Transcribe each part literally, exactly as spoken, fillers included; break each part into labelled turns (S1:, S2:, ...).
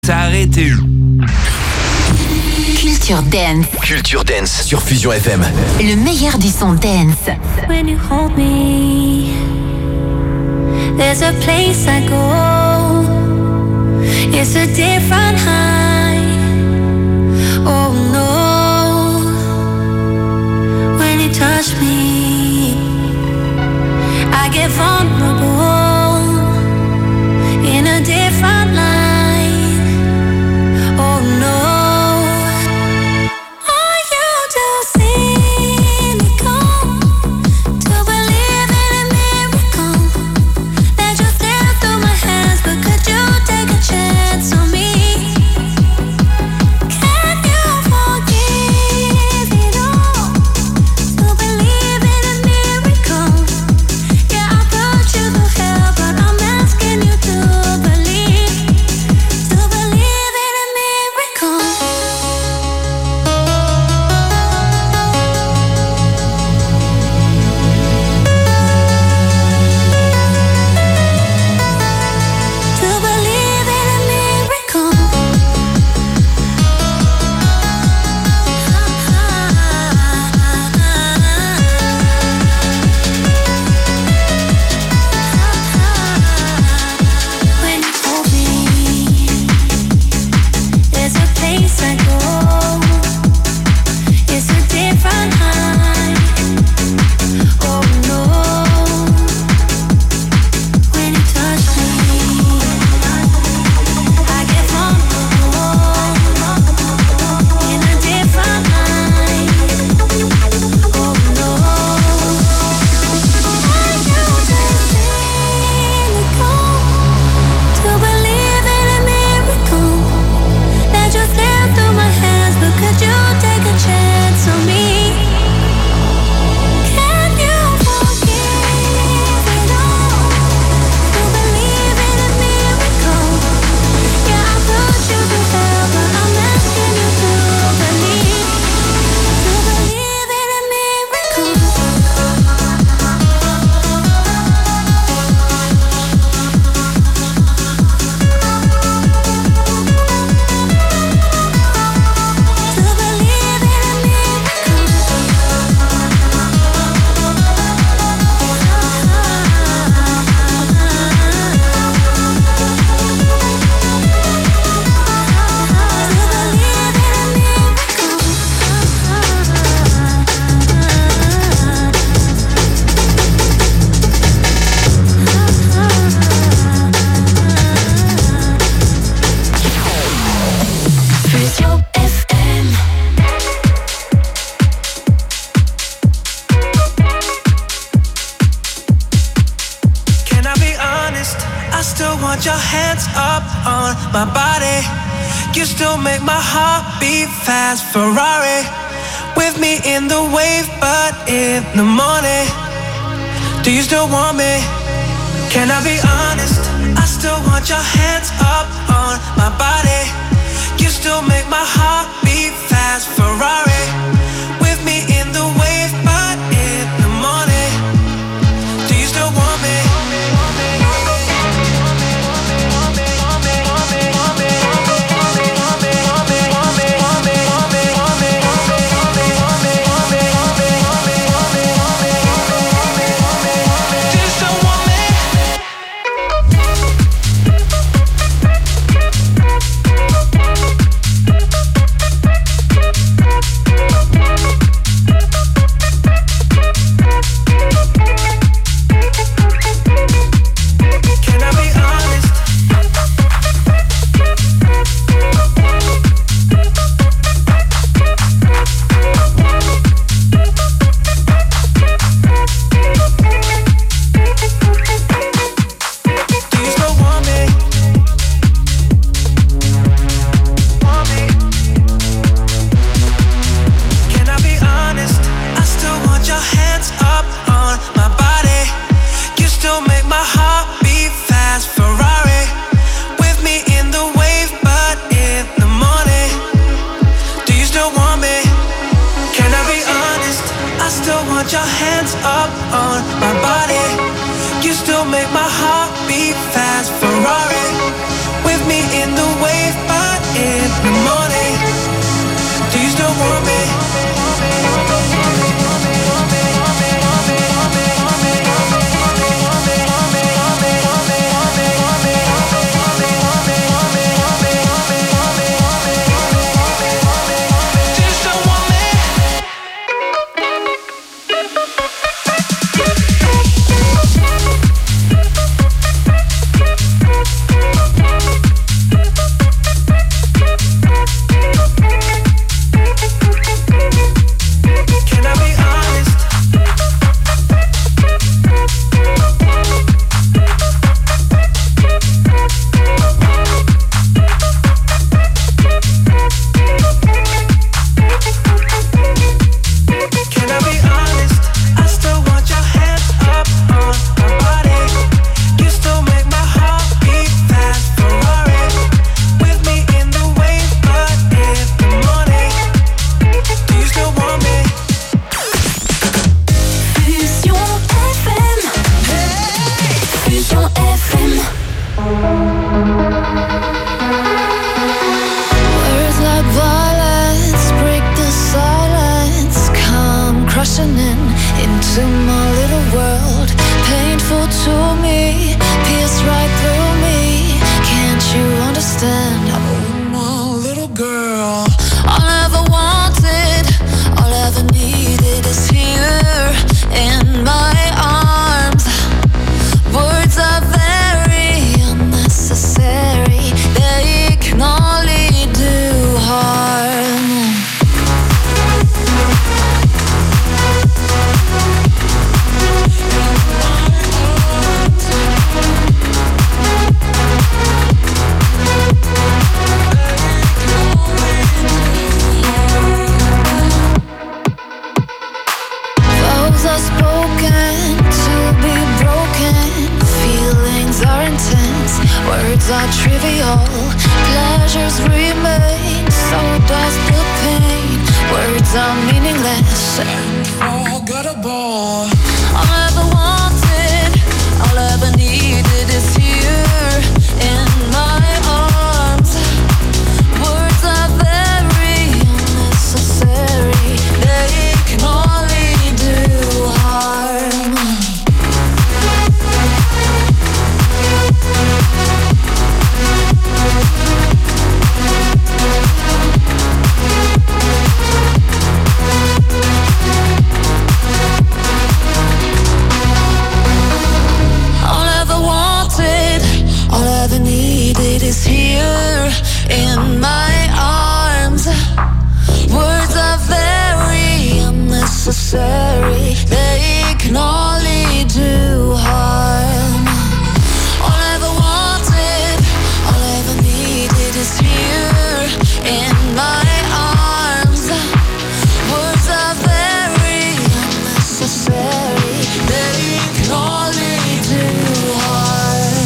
S1: S'arrêter.
S2: Culture Dance.
S3: Culture Dance sur Fusion F M.
S2: Le meilleur du son dance.
S4: When you hold me, there's a place I go. It's a different high. Oh no. When you touch me, I get vulnerable in a different light.
S5: Ferrari with me in the wave, but in the morning, do you still want me? Can I be honest? I still want your hands up on my body. You still make my heart beat fast. Ferrari with me in the wave, but in the morning, do you still want me? want your hands up on my body. You still make my heart beat fast. Ferrari with me in the wave.
S1: Unforgettable. All I ever wanted, all I ever needed is here in my arms. Words are very unnecessary. They can only do harm. All I ever needed is here in my arms. Words are very unnecessary. They can only do harm. All I ever wanted, all I ever needed is here in my arms. Words are very unnecessary. They can only do harm.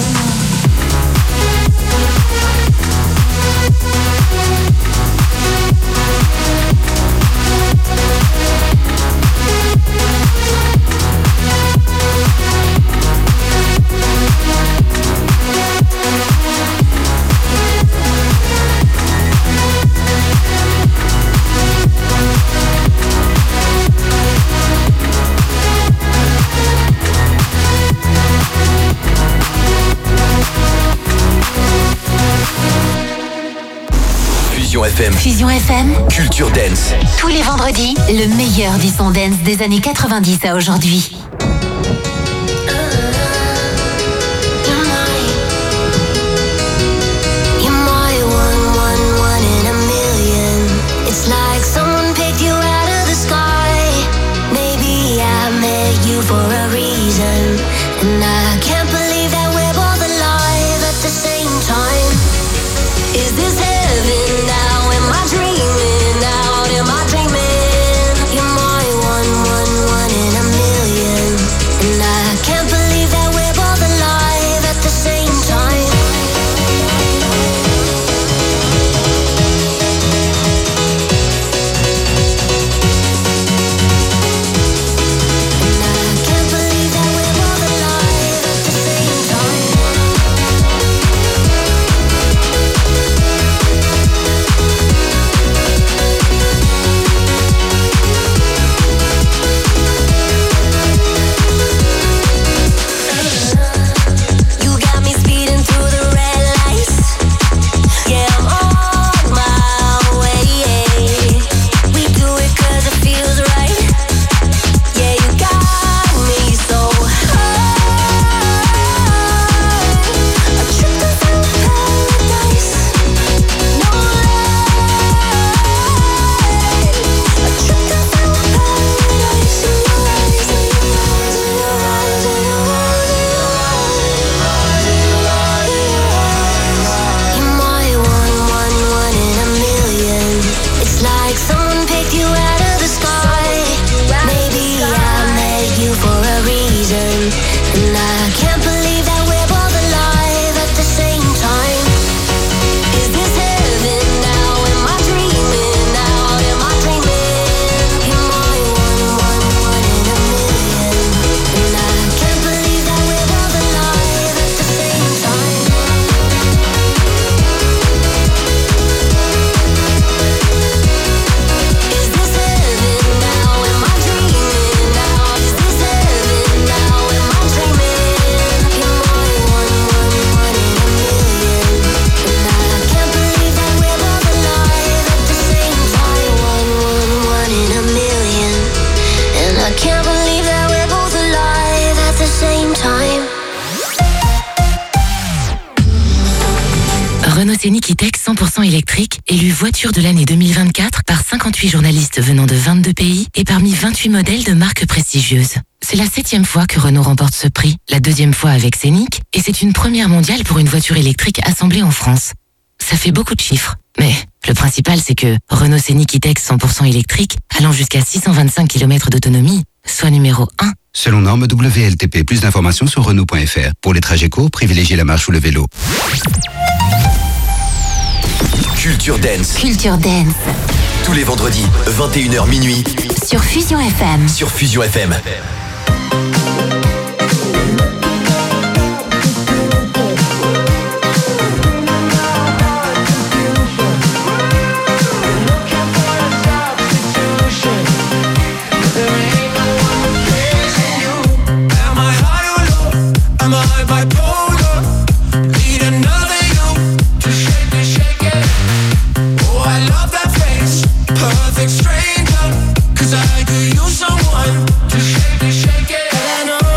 S3: Fusion F M.
S2: Fusion F M.
S3: Culture Dance.
S2: Tous les vendredis, le meilleur du son dance des années quatre-vingt-dix à aujourd'hui.
S4: For a reason, and I can't believe that we're both alive at the same time. Is this heaven now? Am I dreaming out? Am I dreaming? You're my one, one, one in a million, and I can't believe that we're both alive at the same time.
S2: Scénic E-Tech cent pour cent électrique, élu voiture de l'année deux mille vingt-quatre par cinquante-huit journalistes venant de vingt-deux pays et parmi vingt-huit modèles de marques prestigieuses. C'est la septième fois que Renault remporte ce prix, la deuxième fois avec Scénic, et c'est une première mondiale pour une voiture électrique assemblée en France. Ça fait beaucoup de chiffres, mais le principal c'est que Renault Scénic E-Tech cent pour cent électrique, allant jusqu'à six cent vingt-cinq kilomètres d'autonomie, soit numéro un.
S6: Selon norme W L T P, plus d'informations sur Renault point F R. Pour les trajets courts, privilégiez la marche ou le vélo.
S3: Culture Dance.
S2: Culture Dance.
S3: Tous les vendredis, vingt et une heures minuit.
S2: Sur Fusion F M.
S3: Sur Fusion F M.
S5: Stranger, 'cause I could use someone to shake it, shake it. And I know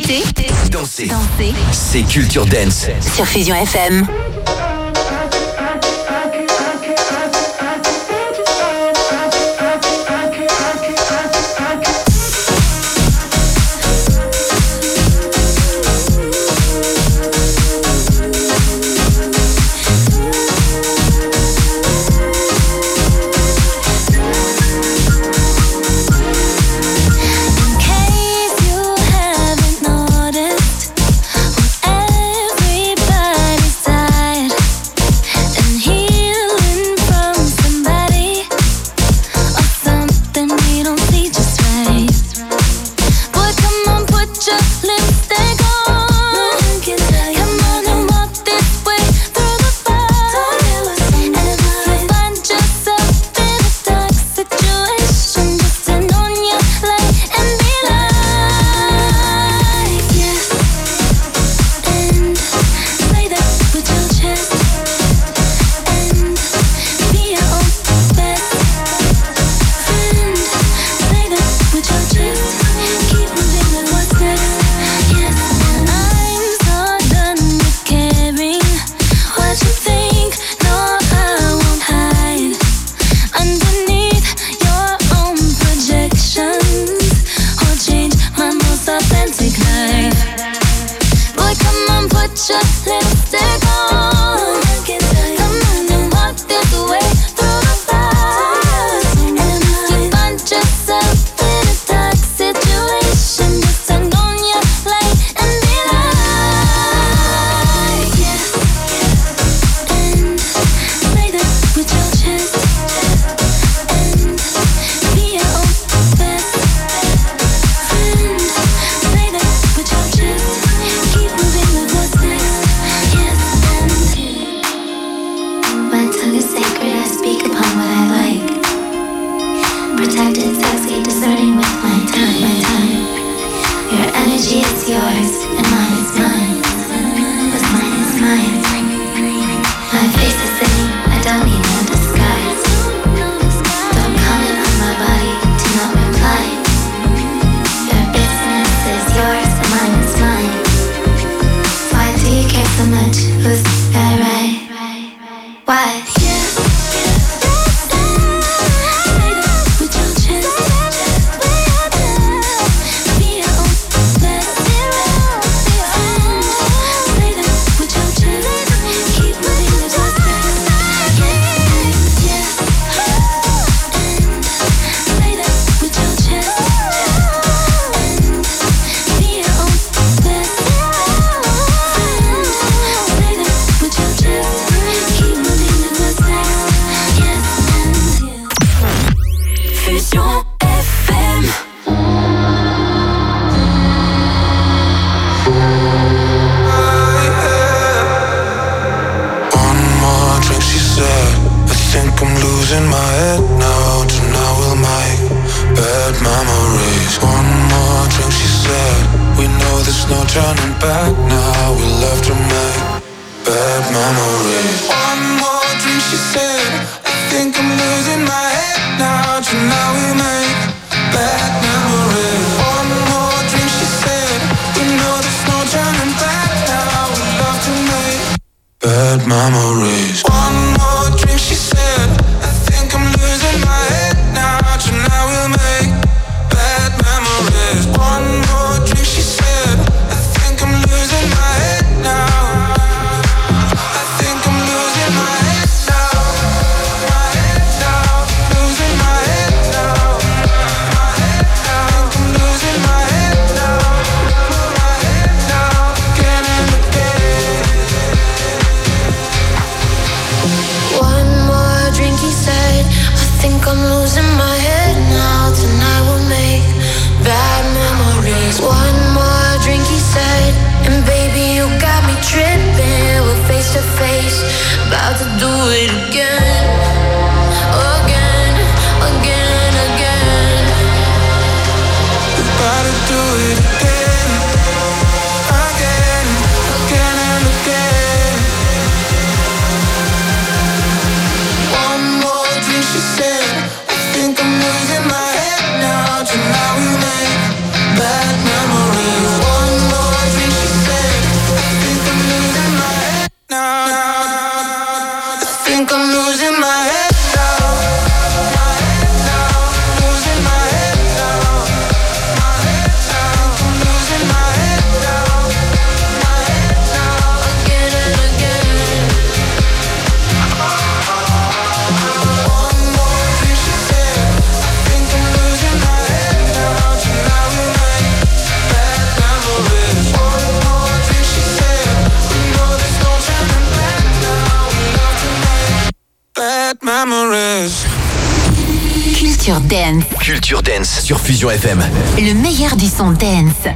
S2: Écoutez,
S3: Dansez.
S2: dansez
S3: C'est Culture Dance.
S2: sur Fusion F M.
S1: Tonight we make bad memories. One more
S7: Dance.
S3: Culture Dance sur Fusion F M.
S7: Le meilleur du son dance.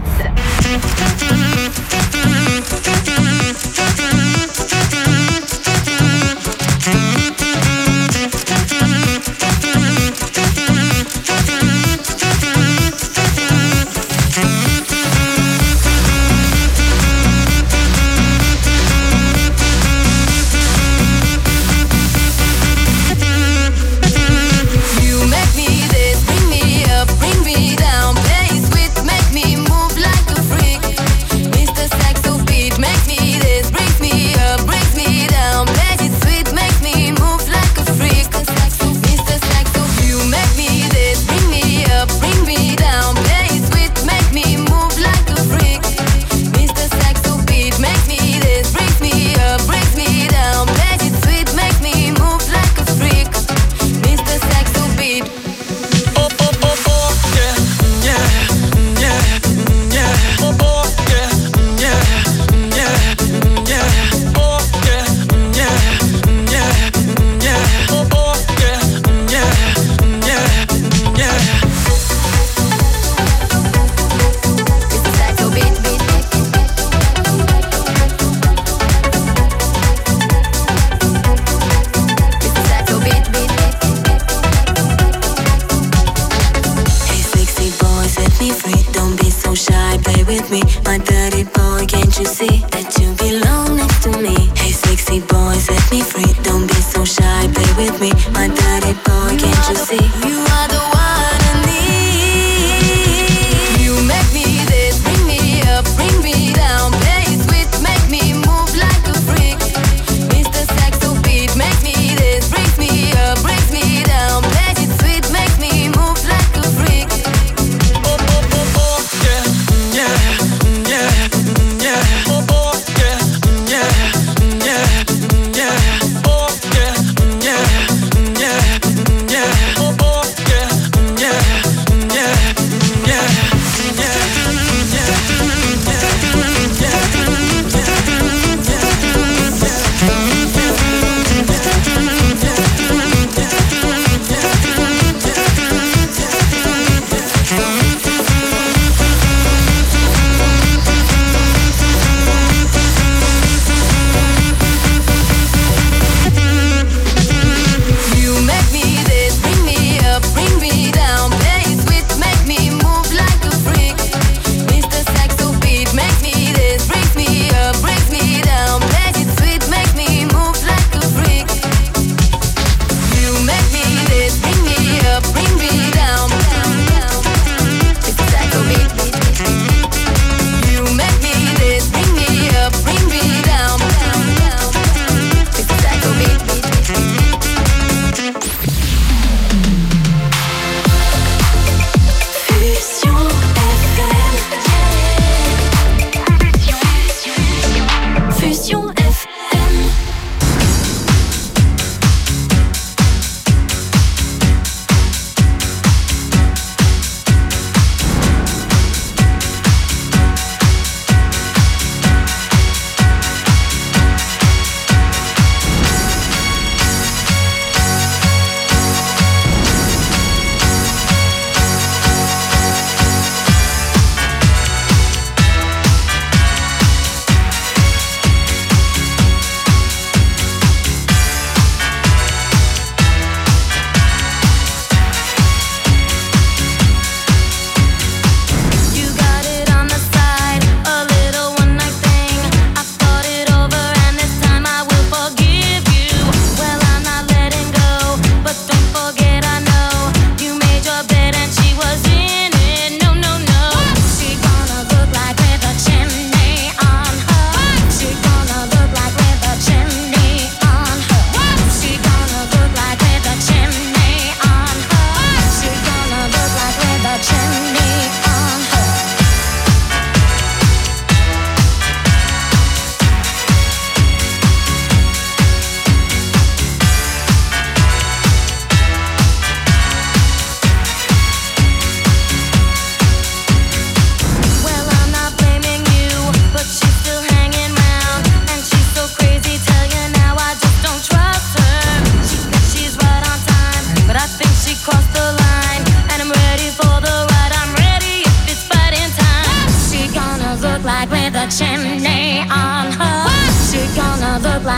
S5: Oh, oh.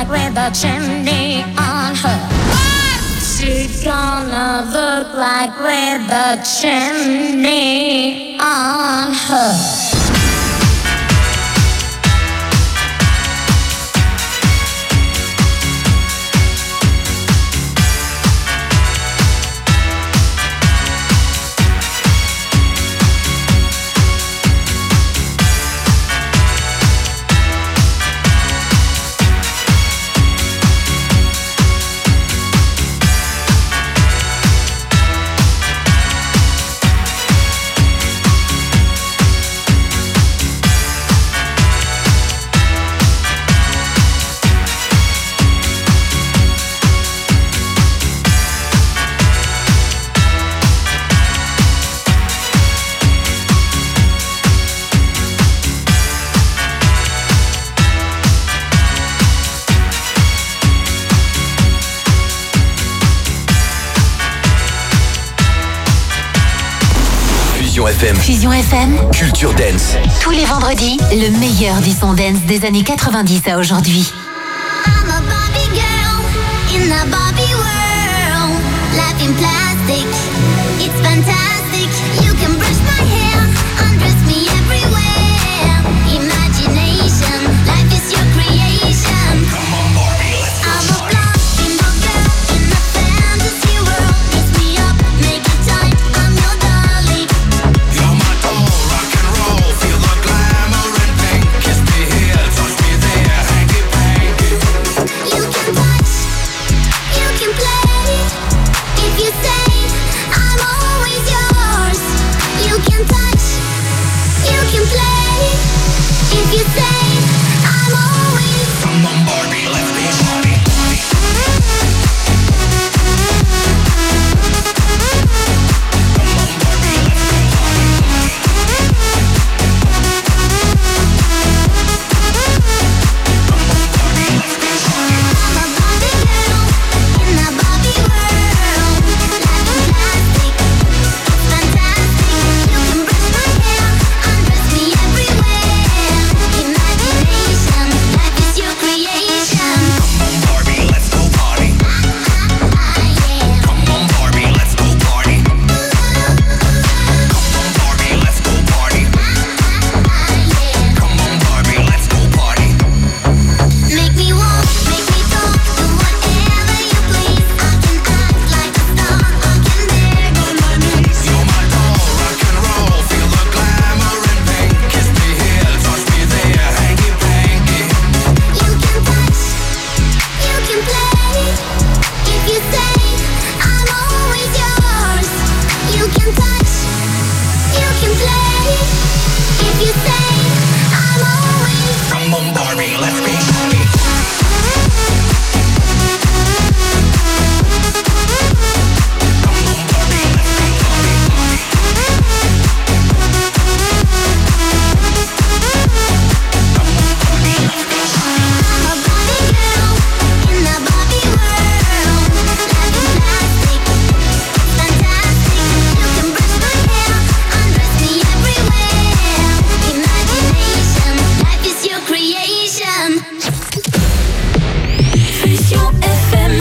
S1: like with a chimney on her. She's gonna look like with a chimney on her.
S3: Fusion F M.
S7: Fusion F M.
S3: Culture Dance.
S7: Tous les vendredis, le meilleur du son dance des années quatre-vingt-dix à aujourd'hui.
S4: I'm a Barbie girl in the Barbie world. Life in plastic, it's fantastic. You can brush my hair, undress me everywhere. Imagination, life is your creation. Come on, Barbie, let's go. I'm a blonde bimbo girl in a fantasy world. Dress me up, make it tight, I'm your darling.
S8: You're my doll, rock and roll. Feel the glamour and pink. Kiss me here, touch me there, hanky panky.
S4: You can touch, you can play. If you say I'm always yours, you can touch, you can play. If you say I'm always.
S8: Come on, Barbie, let's be Barbie.
S4: I'm a Barbie girl in the Barbie world. Life in plastic, it's fantastic. You can brush my hair, undress me everywhere. Imagination, life is your creation.
S8: Come on, Barbie, let's go party.
S4: Ah, yeah.
S8: Come on, Barbie, let's go party. Come on, Barbie, let's go party.
S4: Ah, yeah.
S8: Come on, Barbie, let's go party.
S4: Make me walk, make me talk, do whatever you please. I can act like a star, I can beg on my knees.
S8: You're my doll, rock and roll. Feel the glamour and pink. Kiss me here, touch me there, hanky panky.
S4: You can touch, you can play. If you say I'm always yours, you can touch, you can play. If you say I'm always.
S8: Come on, Barbie, let's be Barbie. Come on, Barbie, let's be Barbie.
S4: I'm a Barbie girl in the Barbie world. Life in plastic, fantastic. You can brush my hair, undress me everywhere. Imagination, life is your creation. Fusion F M.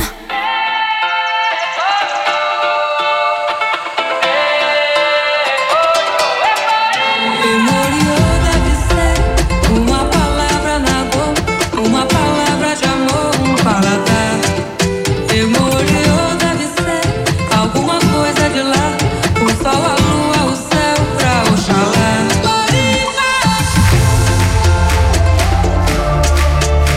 S5: Memoriou deve ser uma palavra na boca, uma palavra de amor, um paladar. Memoriou deve ser alguma coisa de lá, o sol, a lua, o céu pra Oxalá.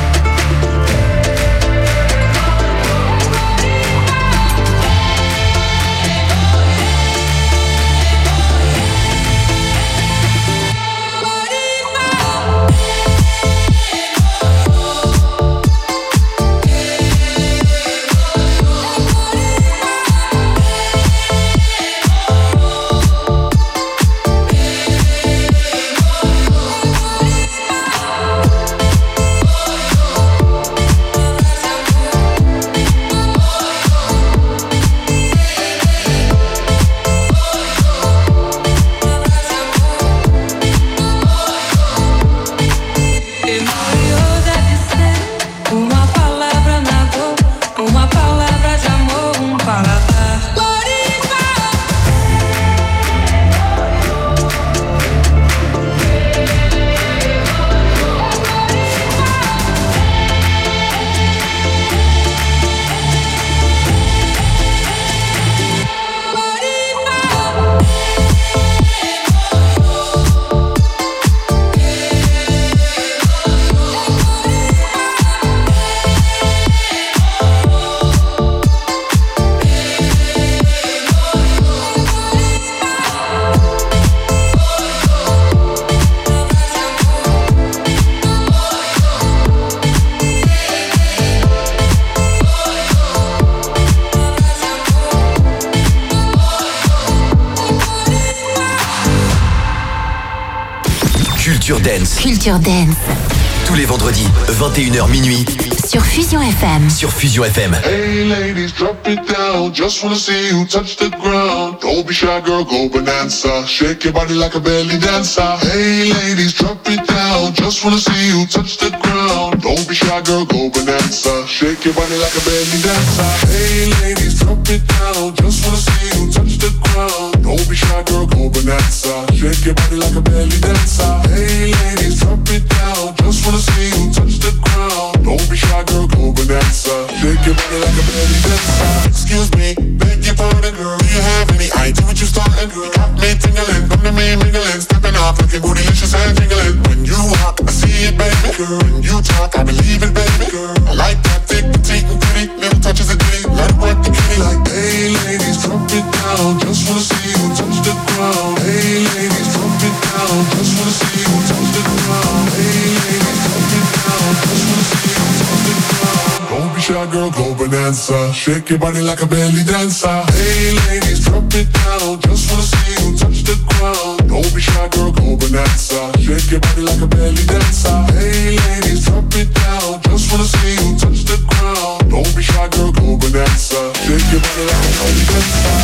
S3: Culture Dance.
S7: Culture Dance.
S3: Tous les vendredis, vingt et une heures minuit.
S7: Sur Fusion F M.
S3: Sur Fusion F M.
S8: Hey ladies, drop it down. Just wanna see you touch the ground. Don't be shy, girl, go bonanza. Shake your body like a belly dancer. Hey ladies, drop it down. Just wanna see you touch the ground. Don't be shy, girl, go bonanza. Shake your body like a belly dancer. Hey ladies, drop it down. Just wanna see you touch the ground. Don't be shy, girl, go bonanza. Shake your body like a belly dancer. Hey ladies, drop it down. Just wanna see you touch the ground. Don't be shy, girl, go bonanza. Shake your body like a belly dancer. Excuse me, beg your pardon, girl. Do you have any idea what you starting, girl? Got me tingling, come to me mingling, stepping off, looking bootylicious and jingling. When you walk, I see it, baby, girl. When you talk, I believe it, baby, girl. I like that thick, petite, and pretty, little touches of ditty. Let it work the kitty like, hey, ladies, drop it down. Just wanna see you touch the ground. Hey, ladies, drop it down. Just wanna see you touch the ground. Hey, ladies, drop it down. Just wanna see you touch the ground. Don't be shy, girl, go bonanza. Shake your body like a belly dancer. Hey, ladies, drop it down. Just wanna see you touch the ground. Don't be shy, girl, go bonanza. Shake your body like a belly dancer. Hey, ladies, drop it down. Just wanna see you touch the ground. Don't be shy, girl, go bonanza. Shake your body like a belly dancer.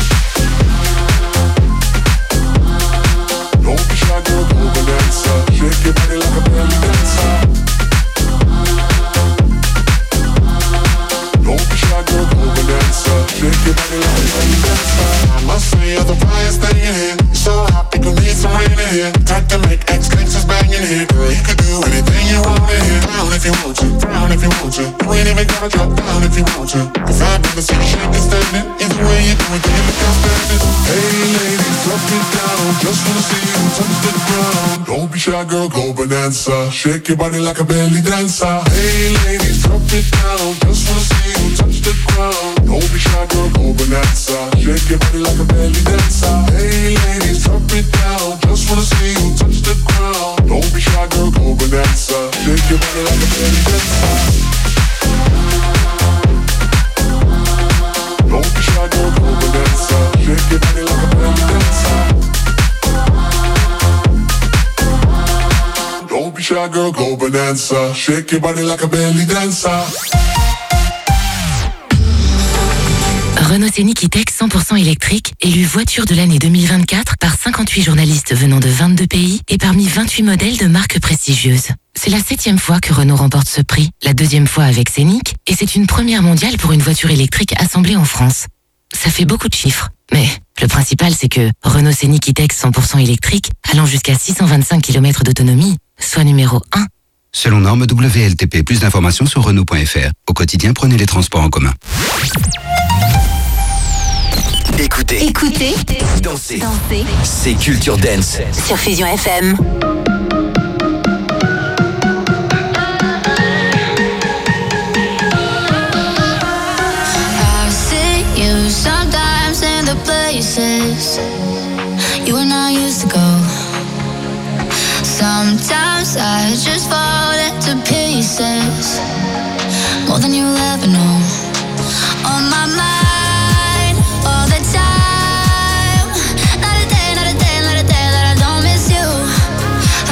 S8: Don't be shy, girl, go bonanza. Shake your body like a belly dancer. Don't be shy, girl, go bonanza. Shake your body like a belly dancer. I must say you're the brightest thing in here. You're so hot, people need some rain in here. Type to make ex-gangsters bang in here. Girl, you could do anything you want in here. Down if you want to, down if you want to. You ain't even gotta drop down if you want to. Cause I'd rather see you shake and standing. Either way you do it, then you look outstanding. Hey ladies, drop it down. Just wanna see you touch the ground. Don't be shy, girl, go bonanza. Shake your body like a belly dancer. Hey ladies, drop it down. Just wanna see you touch the ground. Don't be shy, girl, go bonanza. Shake your body like a belly dancer. Hey ladies, drop it down. Just wanna see you touch the ground. Don't be shy, girl, go bonanza. Shake your body like a belly dancer. Don't be shy, girl, go bonanza. Shake your body like a belly dancer. Don't be shy, girl, go bonanza. Shake your body like a belly dancer.
S2: Renault Scénic E-Tech cent pour cent électrique, élu voiture de l'année deux mille vingt-quatre par cinquante-huit journalistes venant de vingt-deux pays et parmi vingt-huit modèles de marques prestigieuses. C'est la septième fois que Renault remporte ce prix, la deuxième fois avec Scénic, et c'est une première mondiale pour une voiture électrique assemblée en France. Ça fait beaucoup de chiffres, mais le principal c'est que Renault Scénic E-Tech cent pour cent électrique, allant jusqu'à six cent vingt-cinq kilomètres d'autonomie, soit numéro un.
S6: Selon norme W L T P, plus d'informations sur Renault point F R. Au quotidien, prenez les transports en commun.
S3: Écoutez,
S7: Écoutez,
S3: dansez,
S7: dansez
S3: c'est Culture Dance.
S7: sur Fusion F M.
S1: I see you sometimes in the places you and I used to go. Sometimes I just fall into pieces, more than you'll ever know. On my mind all the time, not a day, not a day, not a day that I don't miss you.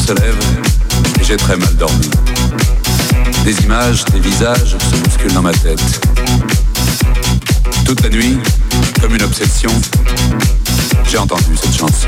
S9: se lève et j'ai très mal dormi. Des images, des visages se bousculent dans ma tête. Toute la nuit, comme une obsession, j'ai entendu cette chanson.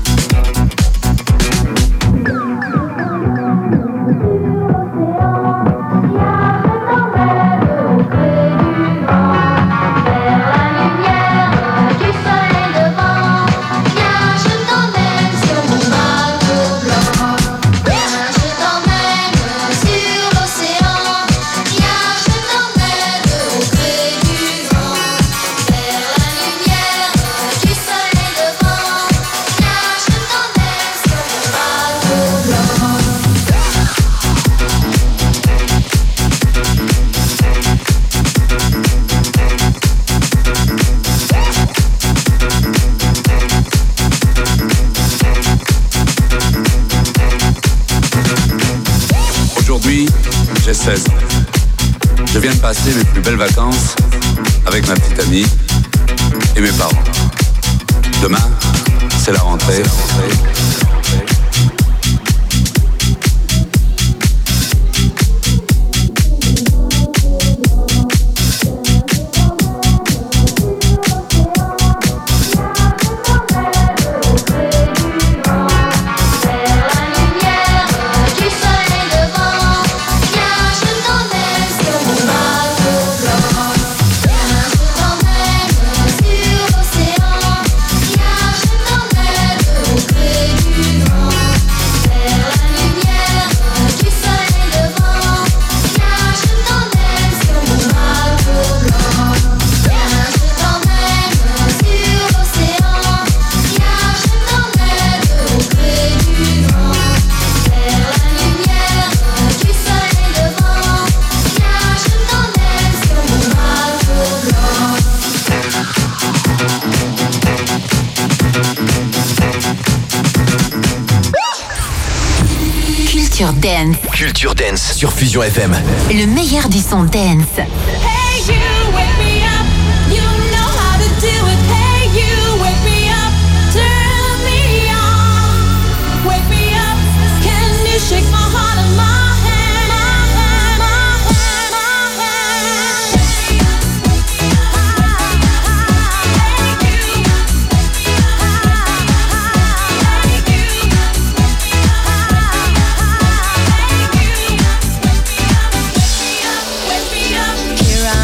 S9: J'ai seize ans. Je viens de passer mes plus belles vacances avec ma petite amie et mes parents. Demain, c'est la rentrée.
S7: Culture Dance.
S3: Culture Dance sur Fusion F M.
S7: Le meilleur du son dance.
S1: Hey you, wake me up. You know how to do it. Hey you, wake me up. Turn me on. Wake me up. Can you shake my heart and my hand? My hand, my hand, my hand. Wake me up, wake me up. Hey you, wake me up. Hey you, wake me up. Here I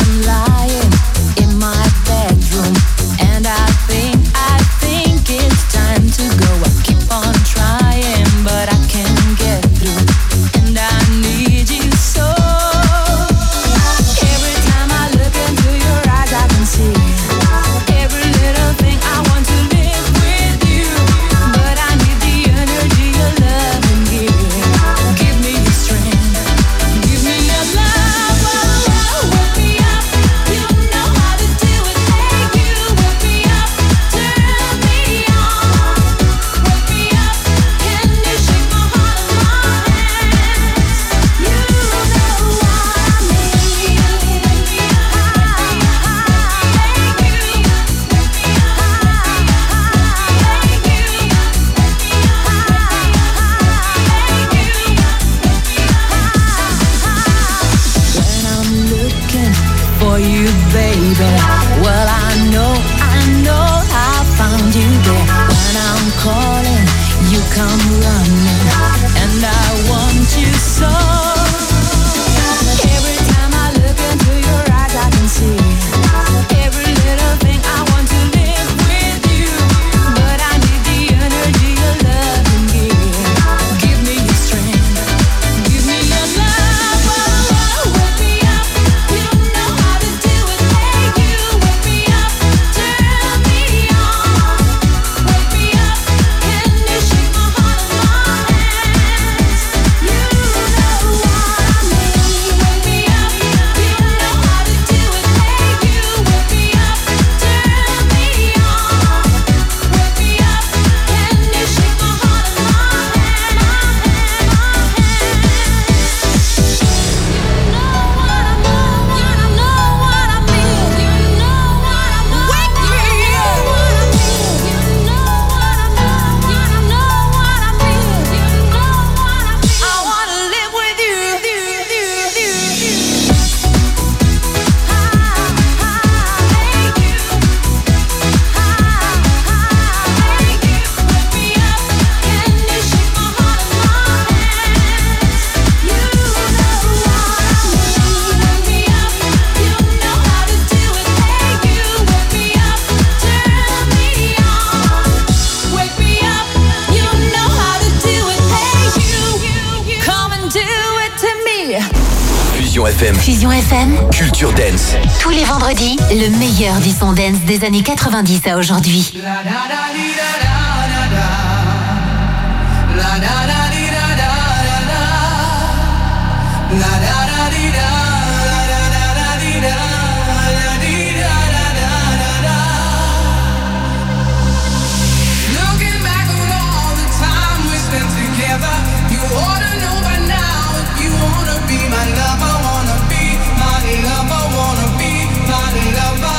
S3: M.
S7: Fusion F M.
S3: Culture Dance.
S7: Tous les vendredis, le meilleur du son dance des années quatre-vingt-dix à aujourd'hui.
S1: Looking back on all the time we spent together, you ought to know by now if you wanna be my lover, wanna be my lover, wanna be my lover.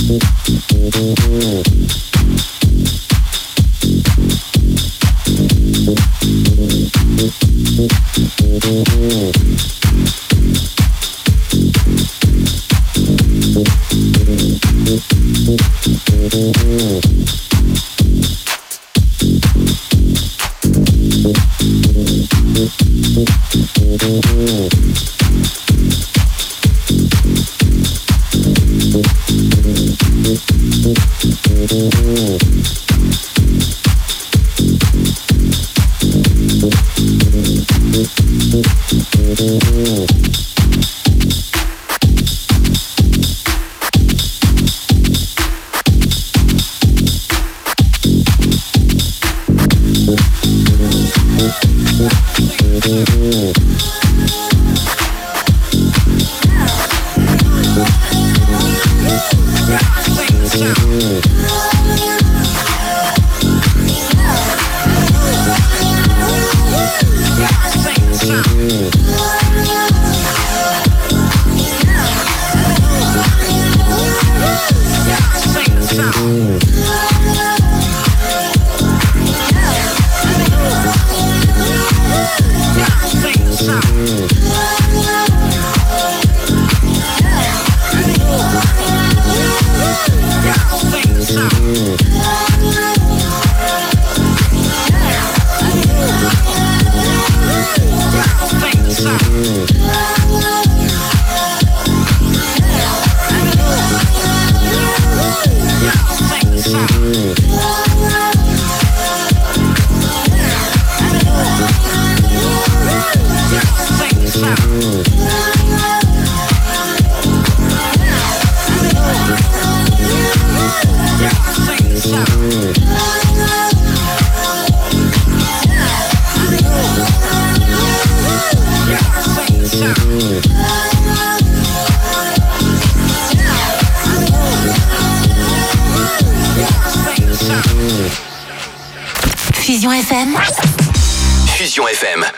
S3: Fusion F M.